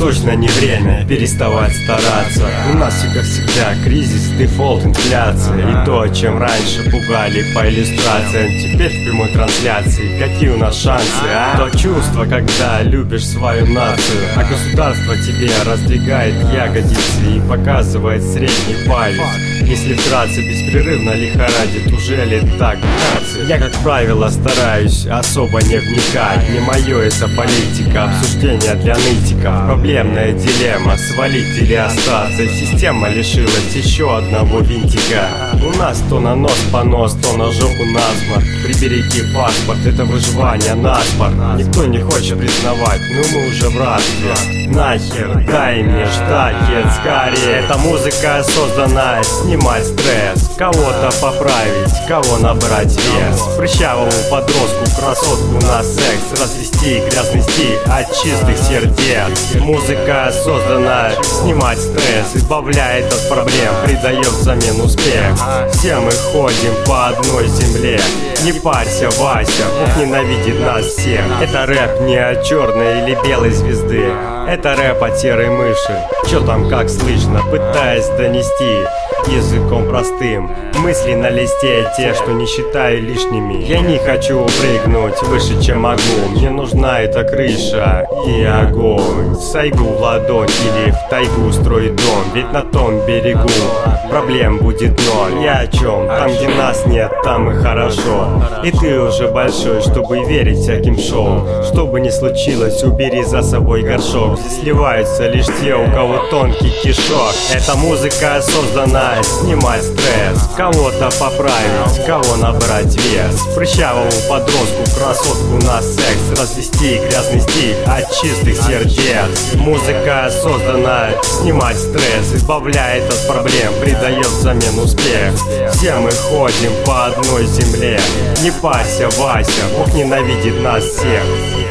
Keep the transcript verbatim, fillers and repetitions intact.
точно не время переставать стараться. У нас все как всегда кризис, дефолт, инфляция. И то, чем раньше пугали по иллюстрациям, теперь в прямой трансляции. Какие у нас шансы, а? То чувство, когда любишь свою нацию, а государство тебе раздвигает ягодицы и показывает средний палец. Если вкратце беспрерывно лихорадит, уже ли так вкратце? Я, как правило, стараюсь особо не вникать. Не мое это политика, обсуждение для нытиков. Проблемная дилемма, свалить или остаться. Система лишилась еще одного винтика. У нас то на нос понос, то на жопу насморк. Прибереги паспорт, это выживание наспорт. Никто не хочет признавать, но мы уже в рабстве. Нахер, дай мне штакет скорее. Эта музыка создана снимать стресс, кого-то поправить, кого набрать вес. Прыщавому подростку, красотку на секс развести грязный стиль от чистых сердец. Музыка создана снимать стресс, избавляет от проблем, придает взамен успех. Все мы ходим по одной земле. Не парься, Вася, Бог ненавидит нас всех. Это рэп не от черной или белой звезды, это рэп от серой мыши. Чё там как слышно, пытаясь донести языком простым мысли на листе, те, что не считаю лишними. Я не хочу прыгнуть выше, чем могу. Мне нужна эта крыша и огонь. Сайгу в ладонь или в тайгу строить дом, ведь на том берегу проблем будет ноль. Я о чем? Там, где нас нет, там и хорошо. И ты уже большой, чтобы верить всяким шоу. Что бы ни случилось, убери за собой горшок. Здесь сливаются лишь те, у кого тонкий кишок. Эта музыка создана снимать стресс, кого-то поправить, кого набрать вес. Прыщавому подростку, красотку на секс развести грязный стиль от чистых сердец. Музыка создана снимать стресс, избавляет от проблем, придает взамен успех. Все мы ходим по одной земле. Не парься, Вася, Бог ненавидит нас всех.